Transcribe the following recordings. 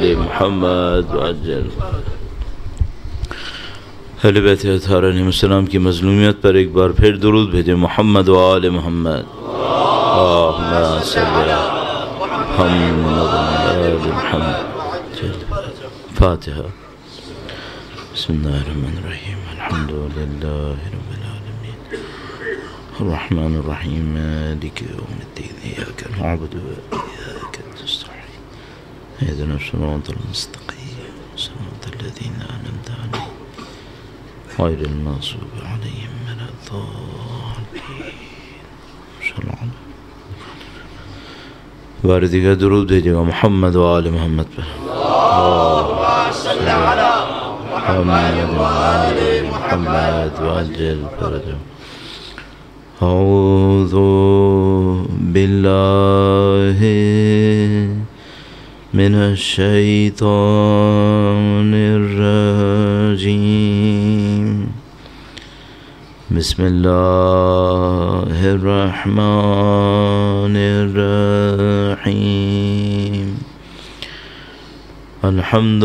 محمد وعجل اہل بیت اطہار علیہ السلام کی مظلومیت پر ایک بار پھر درود بھیجیں محمد و آل محمد اللہم صلی علی محمد و آل محمد فاتحہ بسم اللہ الرحمن الرحیم الحمد للہ رب العالمین الرحمن الرحیم مالک یوم الدین ایاک نعبد و ایاک نستعین اهدنا الصراط المستقیم صراط الذین انعمت علیہم غیر المغضوب علیہم ولا الضالین صلی اللہ علیہ بار دیگر درود بھیجے گا محمد و آل محمد پر اللہم صلی علی محمد و آل محمد وعجل فرجهم اعوذ باللہ من الشیطان الرجیم بسم اللہ الرحمن الرحیم الحمد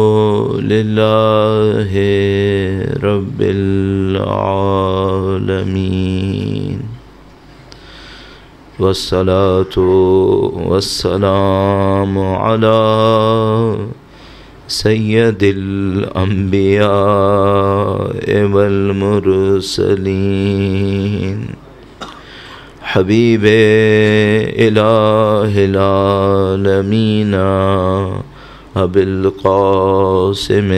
للہ رب العالمین والصلاة والسلام علی سید الانبیاء والمرسلین حبیب الہ العالمین ابی القاسم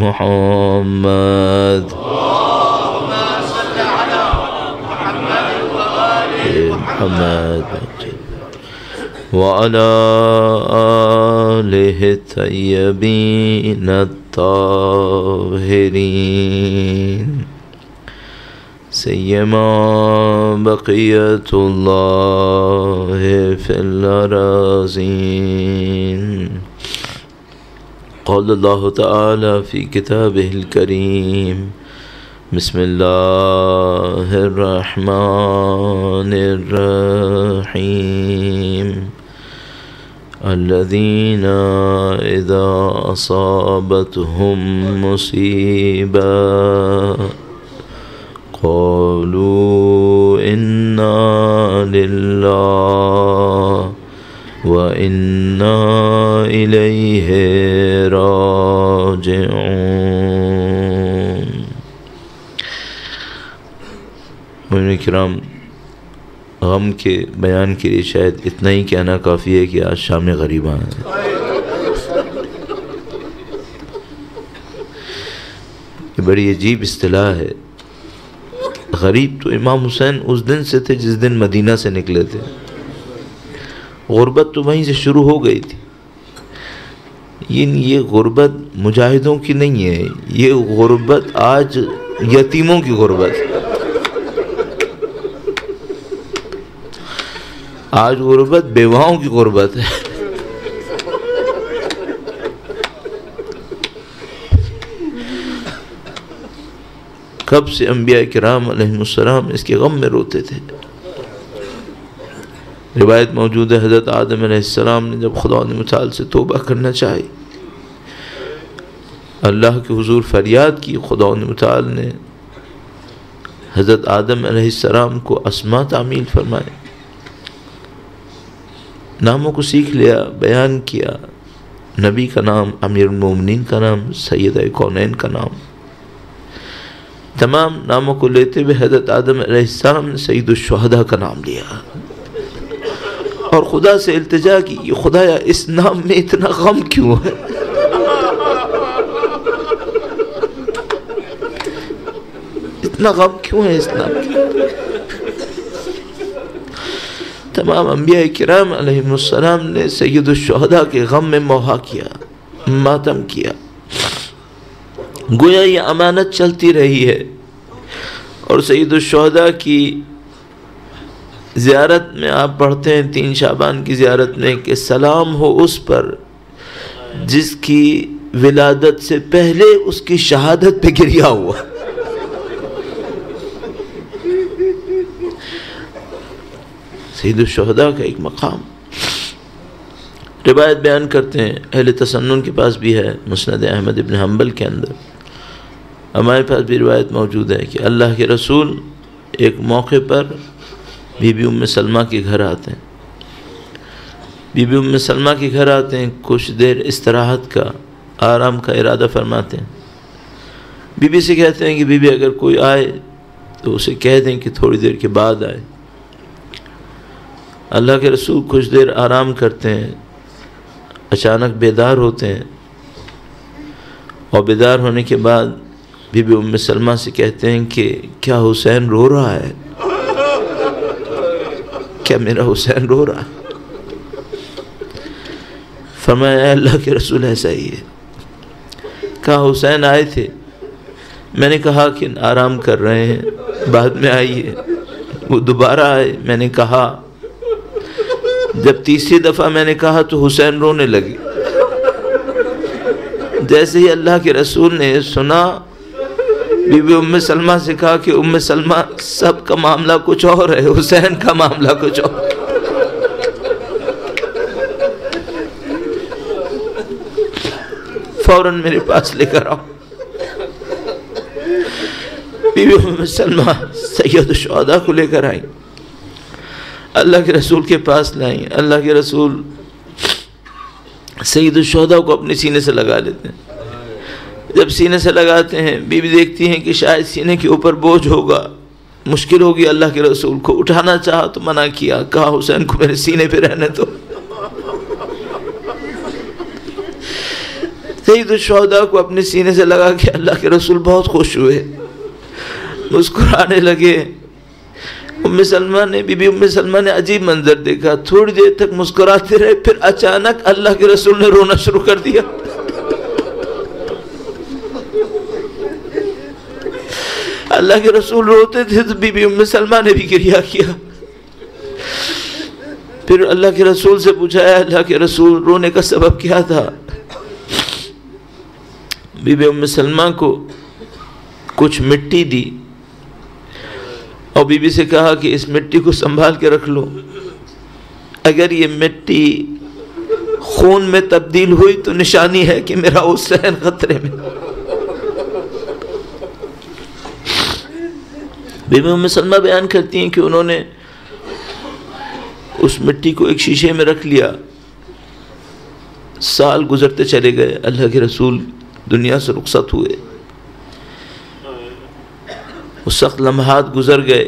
محمد اللہم صلی علی محمد وآل محمد وعلى آلہ الطیبین الطاہرین سیما بقیت اللہ فی الارضین قال اللہ تعالی فی کتابہ الکریم بسم اللہ الرحمن الرحیم الذین اذا اصابتهم مصیبہ قالوا انا للہ وَإِنَّا إِلَيْهِ راجعون مؤمنین کرام، غم کے بیان کے لیے شاید اتنا ہی کہنا کافی ہے کہ آج شام غریباں ہیں۔ یہ بڑی عجیب اصطلاح ہے۔ غریب تو امام حسین اس دن سے تھے جس دن مدینہ سے نکلے تھے، غربت تو وہیں سے شروع ہو گئی تھی۔ یہ غربت مجاہدوں کی نہیں ہے، یہ غربت آج یتیموں کی غربت ہے۔ آج غربت بیواؤں کی غربت ہے۔ کب سے انبیاء کرام علیہ السلام اس کے غم میں روتے تھے۔ روایت موجود ہے حضرت آدم علیہ السلام نے جب خدا متعال سے توبہ کرنا چاہی، اللہ کے حضور فریاد کی، خدا متعال نے حضرت آدم علیہ السلام کو اسماء تعمیل فرمائے، ناموں کو سیکھ لیا، بیان کیا، نبی کا نام، امیر المومنین کا نام، سیدہ کونین کا نام، تمام ناموں کو لیتے ہوئے حضرت آدم علیہ السلام نے سید الشہداء کا نام لیا اور خدا سے التجا کی، خدایا اس نام میں اتنا غم کیوں ہے؟ اتنا غم کیوں ہے اس نام میں؟ تمام انبیاء کرام علیہ السلام نے سید الشہداء کے غم میں موحا کیا، ماتم کیا، گویا یہ امانت چلتی رہی ہے۔ اور سید الشہداء کی زیارت میں آپ پڑھتے ہیں 3 شعبان کی زیارت میں کہ سلام ہو اس پر جس کی ولادت سے پہلے اس کی شہادت پہ گریا ہوا۔ سید الشہداء کا ایک مقام۔ روایت بیان کرتے ہیں، اہل تسنن کے پاس بھی ہے، مسند احمد ابن حنبل کے اندر، ہمارے پاس بھی روایت موجود ہے کہ اللہ کے رسول ایک موقع پر بی بی ام سلمہ کے گھر آتے ہیں. بی بی ام سلمہ کے گھر آتے ہیں، کچھ دیر استراحت کا، آرام کا ارادہ فرماتے ہیں. بی بی سے کہتے ہیں کہ بی بی اگر کوئی آئے تو اسے کہہ دیں کہ تھوڑی دیر کے بعد آئے. اللہ کے رسول کچھ دیر آرام کرتے ہیں، اچانک بیدار ہوتے ہیں، اور بیدار ہونے کے بعد بی بی ام سلمہ سے کہتے ہیں کہ کیا حسین رو رہا ہے؟ کیا میرا حسین رو رہا ہے؟ فرمایا اے اللہ کے رسول ایسا ہی ہے. کہا حسین آئے تھے، میں نے کہا کہ آرام کر رہے ہیں، بعد میں آئیے. وہ دوبارہ آئے، میں نے کہا، جب تیسری دفعہ میں نے کہا تو حسین رونے لگے. جیسے ہی اللہ کے رسول نے سنا، بی بی ام سلمہ سے کہا کہ ام سلمہ سب کا معاملہ کچھ اور ہے، حسین کا معاملہ کچھ اور. فوراً میرے پاس لے کر آؤ. بی بی ام سلمہ سید الشہداء کو لے کر آئیں، اللہ کے رسول کے پاس لائیں. اللہ کے رسول سید الشہداء کو اپنے سینے سے لگا لیتے ہیں. جب سینے سے لگاتے ہیں، بی بی دیکھتی ہیں کہ شاید سینے کے اوپر بوجھ ہوگا، مشکل ہوگی. اللہ کے رسول کو اٹھانا چاہا تو منع کیا، کہا حسین کو میرے سینے پہ رہنے دو. سید الشہداء کو اپنے سینے سے لگا کے اللہ کے رسول بہت خوش ہوئے، مسکرانے لگے. ام سلمہ نے، بی بی ام سلمہ نے عجیب منظر دیکھا. تھوڑی دیر تک مسکراتے رہے، پھر اچانک اللہ کے رسول نے رونا شروع کر دیا. اللہ کے رسول روتے تھے تو بی بی ام سلمہ نے بھی گریہ کیا. پھر اللہ کے رسول سے پوچھا، اے اللہ کے رسول رونے کا سبب کیا تھا؟ بی بی ام سلمہ کو کچھ مٹی دی اور بی بی سے کہا کہ اس مٹی کو سنبھال کے رکھ لو، اگر یہ مٹی خون میں تبدیل ہوئی تو نشانی ہے کہ میرا حسین خطرے میں. بی بی ام سلمہ بیان کرتی ہیں کہ انہوں نے اس مٹی کو ایک شیشے میں رکھ لیا. سال گزرتے چلے گئے، اللہ کے رسول دنیا سے رخصت ہوئے. وہ سخت لمحات گزر گئے،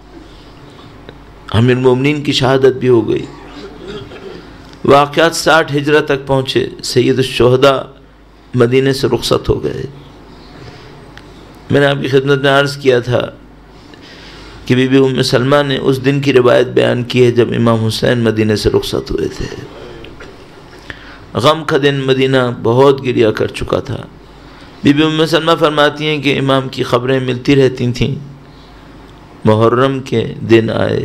امیر المومنین کی شہادت بھی ہو گئی. واقعات 60 ہجرہ تک پہنچے، سید الشہداء مدینے سے رخصت ہو گئے. میں نے آپ کی خدمت میں عرض کیا تھا کہ بی بی ام سلمہ نے اس دن کی روایت بیان کی ہے جب امام حسین مدینے سے رخصت ہوئے تھے. غم کا دن مدینہ بہت گریہ کر چکا تھا. بی بی ام سلمہ فرماتی ہیں کہ امام کی خبریں ملتی رہتی تھیں. محرم کے دن آئے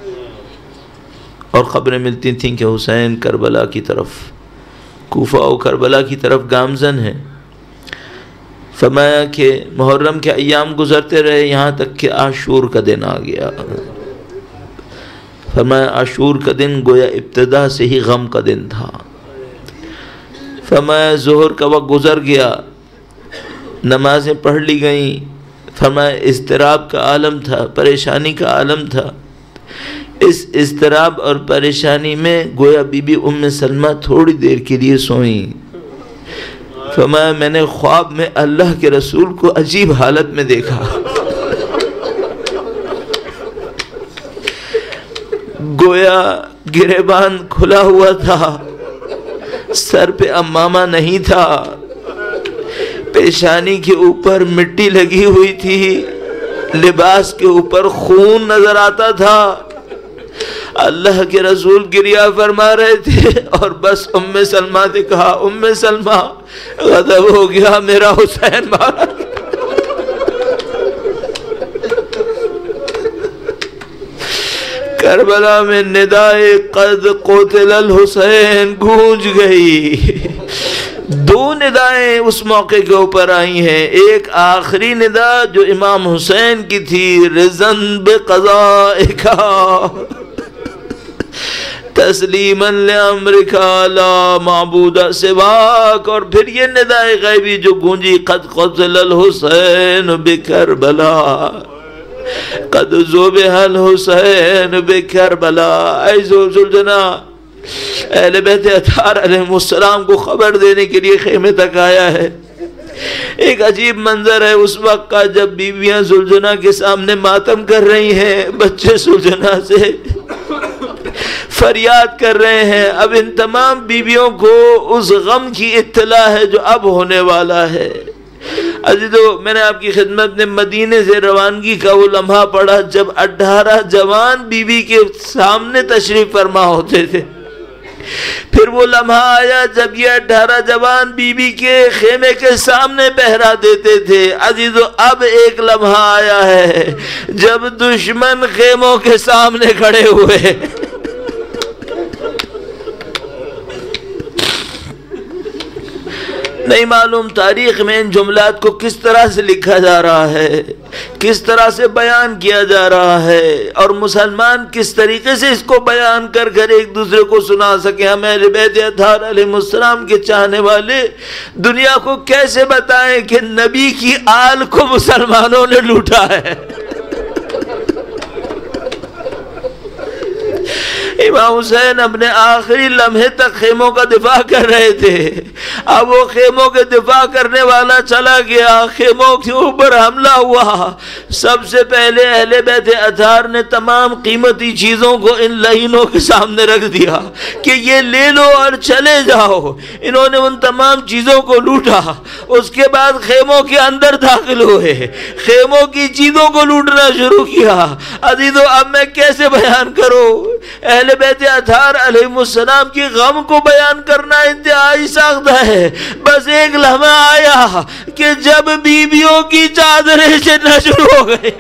اور خبریں ملتی تھیں کہ حسین کربلا کی طرف، کوفہ و کربلا کی طرف گامزن ہے. فرمایا کہ محرم کے ایام گزرتے رہے یہاں تک کہ عاشور کا دن آ گیا. فرمایا عاشور کا دن گویا ابتدا سے ہی غم کا دن تھا. فرمایا ظہر کا وقت گزر گیا، نمازیں پڑھ لی گئیں. فرمایا اضطراب کا عالم تھا، پریشانی کا عالم تھا. اس اضطراب اور پریشانی میں گویا بی بی ام سلمہ تھوڑی دیر کے لیے سوئیں. فرمایا میں نے خواب میں اللہ کے رسول کو عجیب حالت میں دیکھا. گویا گریبان کھلا ہوا تھا، سر پہ امامہ نہیں تھا، پیشانی کے اوپر مٹی لگی ہوئی تھی، لباس کے اوپر خون نظر آتا تھا. اللہ کے رسول گریہ فرما رہے تھے اور بس ام سلمہ نے کہا، ام سلمہ غضب ہو گیا، میرا حسین مارا. کربلا میں ندائے قد قتل الحسین گونج گئی. دو ندائیں اس موقع کے اوپر آئی ہیں. ایک آخری ندا جو امام حسین کی تھی، رضن بقضائک، تسلیما لامرک لا معبود سواک. اور پھر یہ ندائے غیبی جو گونجی قد قتل الحسین بکربلا قد ذبح الحسین بکربلا. اے ذوالجنا اہل بیت اطہار علیہ السلام کو خبر دینے کے لیے خیمے تک آیا ہے. ایک عجیب منظر ہے اس وقت کا جب بیویاں ذوالجنا کے سامنے ماتم کر رہی ہیں, بچے ذوالجنا سے فریاد کر رہے ہیں. اب ان تمام بیویوں کو اس غم کی اطلاع ہے جو اب ہونے والا ہے. عزیزو, میں نے آپ کی خدمت میں مدینے سے روانگی کا وہ لمحہ پڑھا جب 18 جوان بیوی کے سامنے تشریف فرما ہوتے تھے. پھر وہ لمحہ آیا جب یہ 18 جوان بیوی کے خیمے کے سامنے پہرا دیتے تھے. عزیزو, اب ایک لمحہ آیا ہے جب دشمن خیموں کے سامنے کھڑے ہوئے. نہیں معلوم تاریخ میں ان جملات کو کس طرح سے لکھا جا رہا ہے, کس طرح سے بیان کیا جا رہا ہے, اور مسلمان کس طریقے سے اس کو بیان کر کر ایک دوسرے کو سنا سکے. ہم اہل بیت اطہار علیہ السلام کے چاہنے والے دنیا کو کیسے بتائیں کہ نبی کی آل کو مسلمانوں نے لوٹا ہے. امام حسین اپنے آخری لمحے تک خیموں کا دفاع کر رہے تھے. اب وہ خیموں کے دفاع کرنے والا چلا گیا, خیموں کے اوپر حملہ ہوا. سب سے پہلے اہل بیت اطہار نے تمام قیمتی چیزوں کو ان لعینوں کے سامنے رکھ دیا کہ یہ لے لو اور چلے جاؤ. انہوں نے ان تمام چیزوں کو لوٹا. اس کے بعد خیموں کے اندر داخل ہوئے, خیموں کی چیزوں کو لوٹنا شروع کیا. عزیزو, اب میں کیسے بیان کروں؟ اہل بیت اطہار علیہ السلام کی غم کو بیان کرنا انتہائی سخت ہے. بس ایک لمحہ آیا کہ جب بیویوں کی چادریں چلنا شروع ہو گئی.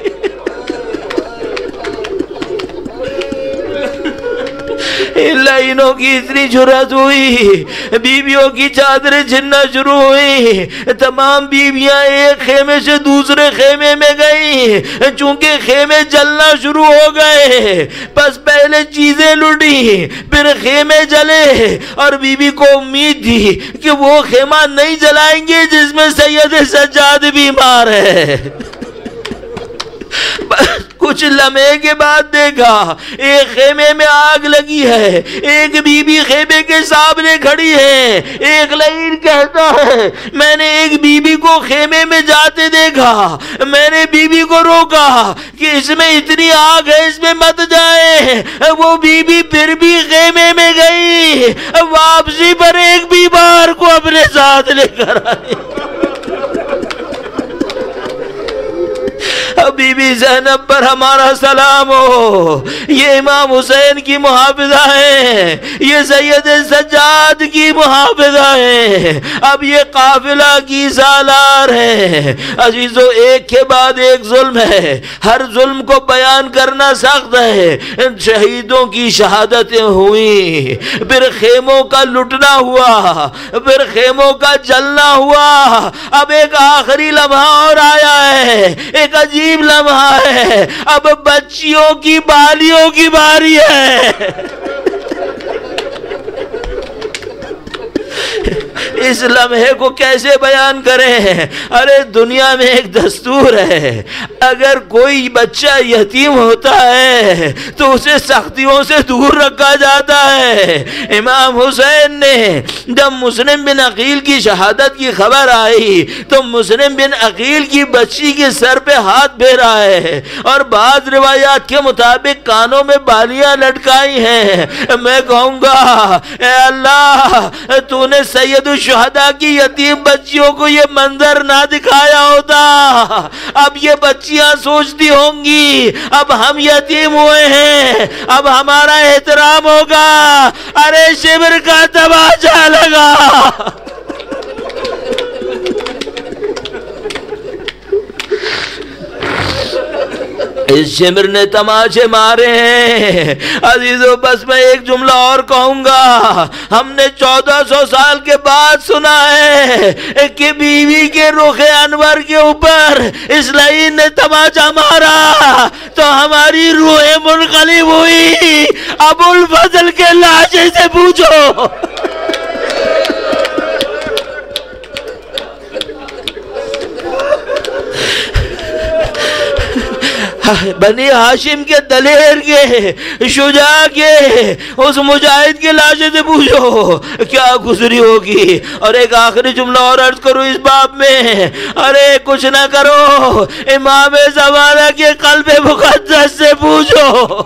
لائنوں کی اتنی جرأت ہوئی, بیویوں کی چادریں چھننا شروع ہوئی. تمام بیویاں ایک خیمے سے دوسرے خیمے میں گئیں. چونکہ خیمے جلنا شروع ہو گئے, بس پہلے چیزیں لوٹی پھر خیمے جلے. اور بیوی کو امید تھی کہ وہ خیمہ نہیں جلائیں گے جس میں سید سجاد بیمار ہے. کچھ لمحے کے بعد دیکھا ایک خیمے میں آگ لگی ہے, ایک بی بی خیمے کے سامنے کھڑی ہے. ایک لعین کہتا ہے میں نے ایک بی بی کو خیمے میں جاتے دیکھا, میں نے بی بی کو روکا کہ اس میں اتنی آگ ہے اس میں مت جائے. وہ بی بی پھر بھی خیمے میں گئی, واپسی پر ایک بیمار کو اپنے ساتھ لے کر آئی. بی بی زینب پر ہمارا سلام ہو. یہ امام حسین کی محافظہ ہیں, یہ سید سجاد کی محافظہ ہیں. اب یہ قافلہ کی سالار ہیں. عزیزو, ایک کے بعد ایک ظلم ہے, ہر ظلم کو بیان کرنا سخت ہے. شہیدوں کی شہادتیں ہوئیں, پھر خیموں کا لٹنا ہوا, پھر خیموں کا جلنا ہوا. اب ایک آخری لمحہ اور آیا ہے, ایک عجیب لمحہ ہے. اب بچیوں کی بالیوں کی باری ہے. اس لمحے کو کیسے بیان کریں؟ ارے دنیا میں ایک دستور ہے, اگر کوئی بچہ یتیم ہوتا ہے تو اسے سختیوں سے دور رکھا جاتا ہے. امام حسین نے جب مسلم بن عقیل کی شہادت کی خبر آئی تو مسلم بن عقیل کی بچی کے سر پہ ہاتھ پھیرا ہے, اور بعض روایات کے مطابق کانوں میں بالیاں لٹکائی ہیں. میں کہوں گا اے اللہ, تو نے سید الشہداء کی یتیم بچیوں کو یہ منظر نہ دکھایا ہوتا. اب یہ بچیاں سوچتی ہوں گی اب ہم یتیم ہوئے ہیں, اب ہمارا احترام ہوگا. ارے شبر کا تماچا لگا. اس شمر نے تماشے مارے ہیں۔ عزیزو بس میں ایک جملہ اور کہوں گا، ہم نے 1400 سال کے بعد سنا ہے کہ بیوی کے رخ انور کے اوپر اس لعین نے تماشا مارا تو ہماری روح منقلب ہوئی۔ ابو الفضل کے لاشے سے پوچھو۔ بنی ہاشم کے دلیر کے شجاع کے اس مجاہد کے لاشے سے پوچھو کیا گزری ہوگی۔ اور ایک آخری جملہ اور عرض کروں اس باب میں، ارے کچھ نہ کرو، امام زمانہ کے قلب مقدس سے پوچھو۔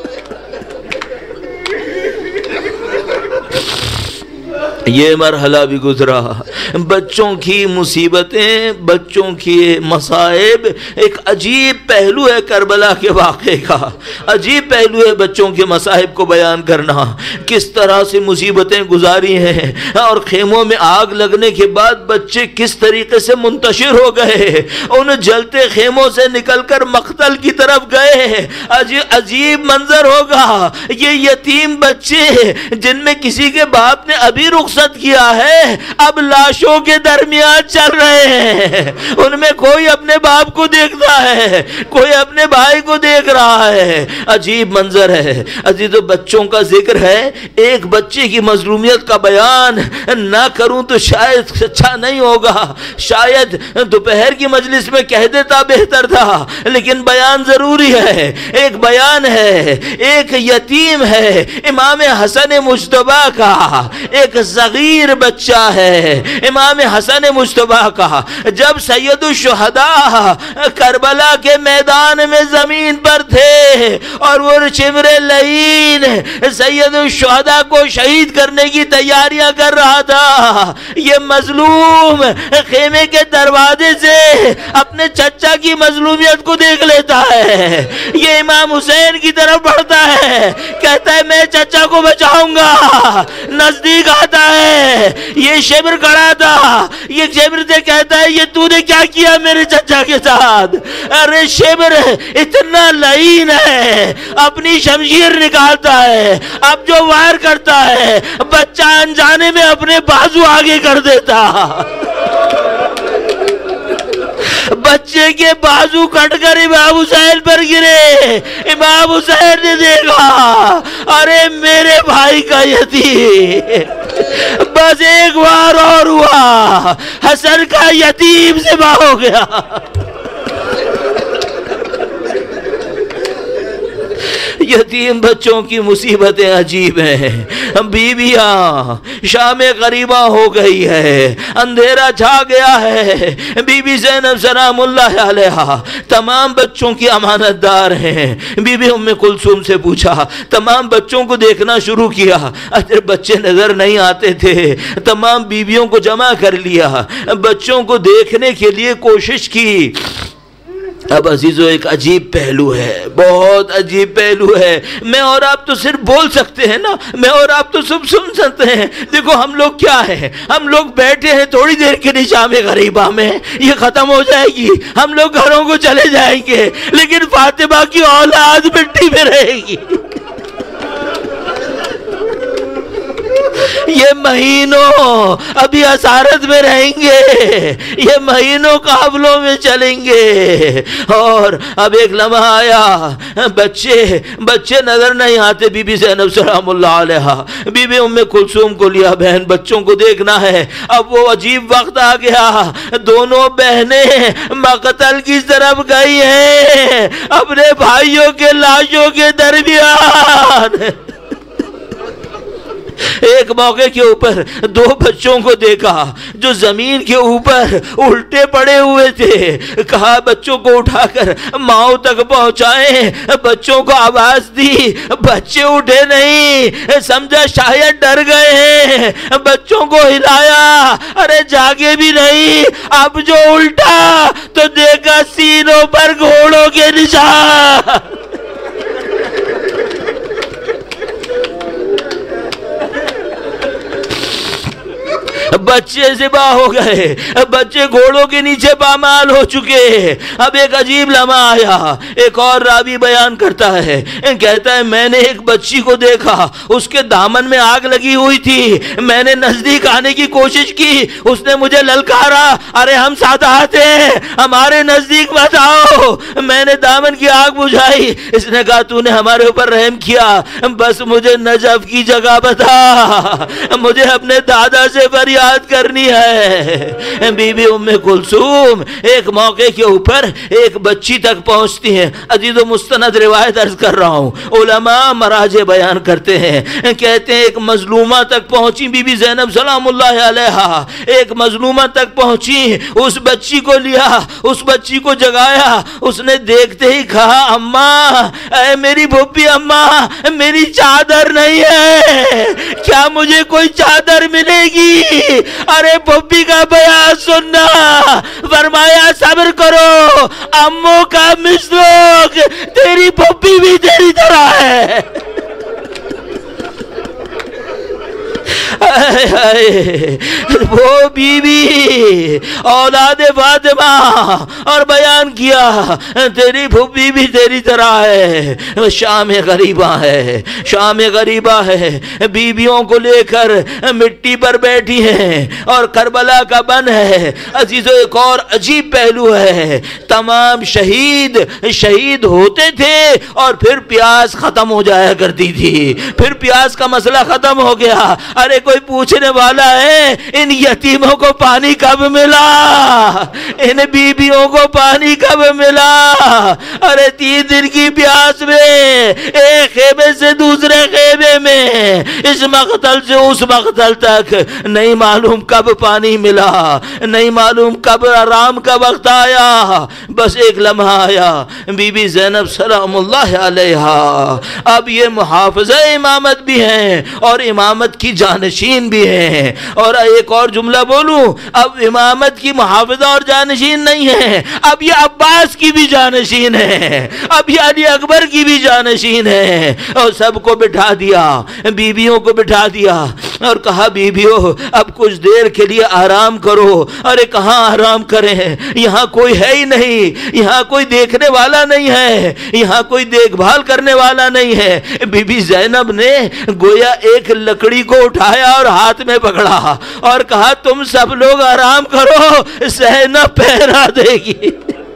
یہ مرحلہ بھی گزرا، بچوں کی مصیبتیں، بچوں کی مصائب۔ ایک عجیب پہلو ہے کربلا کے واقعے کا، عجیب پہلو ہے بچوں کے مصائب کو بیان کرنا، کس طرح سے مصیبتیں گزاری ہیں، اور خیموں میں آگ لگنے کے بعد بچے کس طریقے سے منتشر ہو گئے، ان جلتے خیموں سے نکل کر مقتل کی طرف گئے۔ عجیب منظر ہوگا، یہ یتیم بچے جن میں کسی کے باپ نے ابھی رخصت کیا ہے اب لاشوں کے درمیان چل رہے ہیں، ان میں کوئی اپنے باپ کو دیکھتا ہے، کوئی اپنے بھائی کو دیکھ رہا ہے۔ عجیب منظر ہے عزیزو، بچوں کا ذکر ہے، ایک بچے کی مظلومیت کا بیان نہ کروں تو شاید اچھا نہیں ہوگا، شاید دوپہر کی مجلس میں کہہ دیتا بہتر تھا، لیکن بیان ضروری ہے۔ ایک بیان ہے، ایک یتیم ہے امام حسن مجتبیٰ کا، ایک صغیر بچہ ہے امام حسن مجتبیٰ کا۔ جب سید الشہداء کربلا کے میدان میں زمین پر تھے اور وہ شمر لعین سید الشہداء کو شہید کرنے کی تیاریاں کر رہا تھا، یہ مظلوم خیمے کے دروازے سے اپنے چچا کی مظلومیت کو دیکھ لیتا ہے۔ یہ امام حسین کی طرف بڑھتا ہے، کہتا ہے میں چچا کو بچاؤں گا، نزدیک آتا ہے، یہ شمر کھڑا تھا، یہ شمر سے کہتا ہے یہ تو نے کیا کیا میرے چچا کے ساتھ؟ ارے شمر اتنا لعین ہے، اپنی شمشیر نکالتا ہے، اب جو وائر کرتا ہے بچہ انجانے میں اپنے بازو آگے کر دیتا، بچے کے بازو کٹ کر امام حسین پر گرے۔ امام حسین نے دیکھا، ارے میرے بھائی کا یتیم، بس ایک بار اور ہوا، حسن کا یتیم ذبح ہو گیا۔ یتیم بچوں کی مصیبتیں عجیب ہیں۔ بیویاں شام غریبہ ہو گئی ہے، اندھیرا چھا گیا ہے، بی بی زینب سلام اللہ علیہا تمام بچوں کی امانت دار ہیں۔ بی بی ام کلثوم سے پوچھا، تمام بچوں کو دیکھنا شروع کیا، اگر بچے نظر نہیں آتے تھے تمام بیویوں کو جمع کر لیا، بچوں کو دیکھنے کے لیے کوشش کی۔ اب عزیزو ایک عجیب پہلو ہے، بہت عجیب پہلو ہے، میں اور آپ تو صرف بول سکتے ہیں نا، میں اور آپ تو سب سن سکتے ہیں۔ دیکھو ہم لوگ کیا ہیں، ہم لوگ بیٹھے ہیں تھوڑی دیر کے لیے شام غریبہ میں، یہ ختم ہو جائے گی، ہم لوگ گھروں کو چلے جائیں گے، لیکن فاطمہ کی اولاد مٹی میں رہے گی۔ یہ مہینوں ابھی اسارت میں رہیں گے، یہ مہینوں قافلوں میں چلیں گے، اور اب ایک لمحہ آیا، بچے نظر نہیں آتے۔ بی بی زینب سلام اللہ علیہا بی بی ام کلثوم کو لیا، بہن بچوں کو دیکھنا ہے۔ اب وہ عجیب وقت آ گیا، دونوں بہنیں مقتل کی طرف گئی ہیں اپنے بھائیوں کے لاشوں کے درمیان۔ ایک موقع کے اوپر دو بچوں کو دیکھا جو زمین کے اوپر الٹے پڑے ہوئے تھے، کہا بچوں کو اٹھا کر ماؤں تک پہنچائیں، بچوں کو آواز دی، بچے اٹھے نہیں، سمجھا شاید ڈر گئے ہیں، بچوں کو ہلایا، ارے جاگے بھی نہیں، اب جو الٹا تو دیکھا سینوں پر گھوڑوں کے نشان۔ بچے ذبح ہو گئے، بچے گھوڑوں کے نیچے پامال ہو چکے۔ اب ایک عجیب لمحہ آیا، ایک اور راوی بیان کرتا ہے، کہتا ہے میں نے ایک بچی کو دیکھا، اس کے دامن میں آگ لگی ہوئی تھی، میں نے نزدیک آنے کی کوشش کی، اس نے مجھے للکارا، ارے ہم سادات ہیں، ہمارے نزدیک مت آؤ۔ میں نے دامن کی آگ بجھائی، اس نے کہا تو نے ہمارے اوپر رحم کیا، بس مجھے نجف کی جگہ بتا، مجھے اپنے دادا سے فریاد کرنی ہے۔ بی بی ام کلثوم ایک موقع کے اوپر ایک بچی تک پہنچتی ہیں۔ عزیز و مستند روایت عرض کر رہا ہوں، علماء مراجع بیان کرتے ہیں، کہتے ہیں ایک مظلومہ تک پہنچی بی بی زینب سلام اللہ علیہا، ایک مظلومہ تک پہنچی، اس بچی کو لیا، اس بچی کو جگایا، اس نے دیکھتے ہی کہا اماں، اے میری بھوپی اماں، میری چادر نہیں ہے، کیا مجھے کوئی چادر ملے گی؟ ارے بھوپی کا بیان سننا، فرمایا صبر کرو، امو کا مسلوک، تیری بھوپی بھی تیری طرح ہے۔ وہ بی بی اولاد فاطمہ، اور بیان کیا تیری بھوپی بھی تیری طرح ہے، شام غریبہ ہے، شام غریبہ ہے، بیویوں کو لے کر مٹی پر بیٹھی ہیں اور کربلا کا بن ہے۔ عزیزو ایک اور عجیب پہلو ہے، تمام شہید ہوتے تھے اور پھر پیاس ختم ہو جایا کرتی تھی، پھر پیاس کا مسئلہ ختم ہو گیا۔ ارے کوئی پوچھنے والا ہے ان یتیموں کو پانی کب ملا، ان بیبیوں کو پانی کب ملا؟ ارے 3 دن کی پیاس میں ایک خیمے سے دوسرے خیمے میں، اس مقتل سے اس مقتل تک، نہیں معلوم کب پانی ملا، نہیں معلوم کب آرام کا وقت آیا۔ بس ایک لمحہ آیا، بی بی زینب سلام اللہ علیہا اب یہ محافظہ امامت بھی ہیں اور امامت کی جانشین بھی ہیں۔ اور ایک اور جملہ بولوں، اب امامت کی محافظہ اور جانشین نہیں ہے، اب یہ عباس کی بھی جانشین ہے، اب یہ علی اکبر کی بھی جانشین ہے۔ اور سب کو بٹھا دیا، بیویوں کو بٹھا دیا اور کہا بیویوں اب کچھ دیر کے لیے آرام کرو۔ ارے کہاں آرام کریں، یہاں کوئی ہے ہی نہیں، یہاں کوئی دیکھنے والا نہیں ہے، یہاں کوئی دیکھ بھال کرنے والا نہیں ہے۔ بی بی زینب نے گویا ایک لکڑی کو اٹھایا اور ہاتھ میں پکڑا اور کہا تم سب لوگ آرام کرو، زینب پہرا دے گی،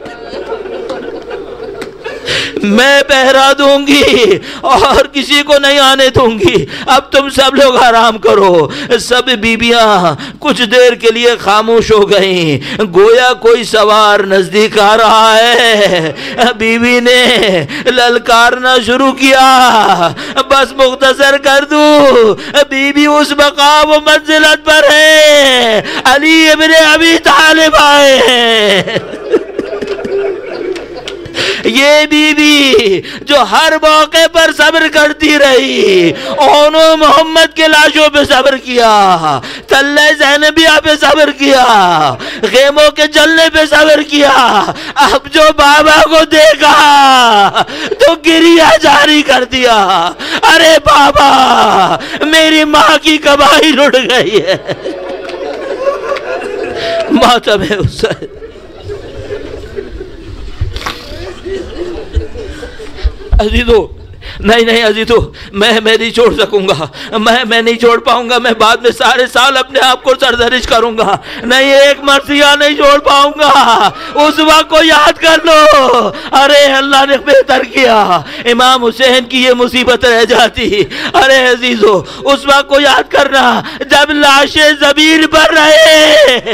میں پہرا دوں گی اور کسی کو نہیں آنے دوں گی، اب تم سب لوگ آرام کرو۔ سب بیبیاں کچھ دیر کے لیے خاموش ہو گئیں، گویا کوئی سوار نزدیک آ رہا ہے۔ بیوی نے للکارنا شروع کیا، بس مختصر کر دوں، بیوی اس مقام و منزلت پر ہے، علی ابن ابی طالب آئے ہیں۔ یہ بی بی جو ہر موقع پر صبر کرتی رہی، انہوں محمد کے لاشوں پہ صبر کیا، تلے زینبیہ پہ صبر کیا، خیموں کے جلنے پہ صبر کیا، اب جو بابا کو دیکھا تو گریہ جاری کر دیا، ارے بابا میری ماں کی کمائی لٹ گئی ہے۔ ماتم حسین عزیزو، نہیں عزیزو، میں نہیں چھوڑ سکوں گا، میں نہیں چھوڑ پاؤں گا، میں بعد میں سارے سال اپنے آپ کو سرزنش کروں گا، نہیں ایک مرثیہ نہیں چھوڑ پاؤں گا۔ اس وقت کو یاد کر لو، ارے اللہ نے بہتر کیا، امام حسین کی یہ مصیبت رہ جاتی۔ ارے عزیزو اس وقت کو یاد کرنا جب لاشیں زمین پر رہے،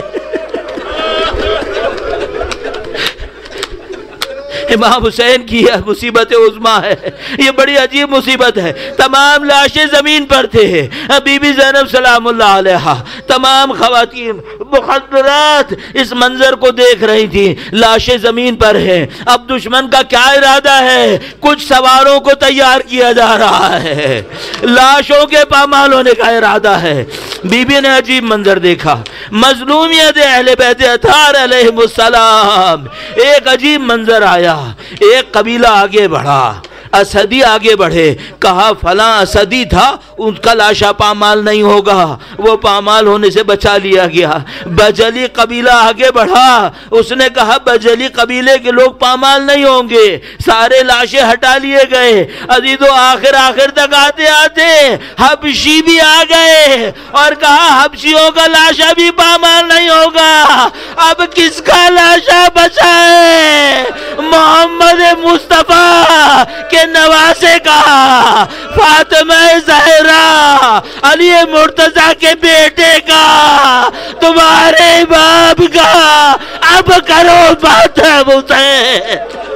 امام حسین کی یہ مصیبت عظمیٰ ہے، یہ بڑی عجیب مصیبت ہے۔ تمام لاشیں زمین پر تھے، بی بی زینب سلام اللہ علیہا، تمام خواتین مخدرات اس منظر کو دیکھ رہی تھی، لاشیں زمین پر ہیں۔ اب دشمن کا کیا ارادہ ہے؟ کچھ سواروں کو تیار کیا جا رہا ہے، لاشوں کے پامال ہونے کا ارادہ ہے۔ بی بی نے عجیب منظر دیکھا، مظلومیت اہل بیت اطہار علیہم السلام، ایک عجیب منظر آیا۔ ایک قبیلہ آگے بڑھا، اسدی آگے بڑھے، کہا فلاں اسدی تھا، ان کا لاشا پامال نہیں ہوگا، وہ پامال ہونے سے بچا لیا گیا۔ بجلی قبیلہ آگے بڑھا، اس نے کہا بجلی قبیلے کے لوگ پامال نہیں ہوں گے، سارے لاشیں ہٹا لیے گئے۔ عزیزو آخر تک آتے آتے حبشی بھی آ گئے اور کہا حبشیوں کا لاشا بھی پامال نہیں ہوگا، اب کس کا لاشا بچا ہے؟ محمد مصطفیٰ کے نواسے کا، فاطمہ زہرا، علی مرتضیٰ کے بیٹے کا، تمہارے باپ کا، اب کرو بات حسین۔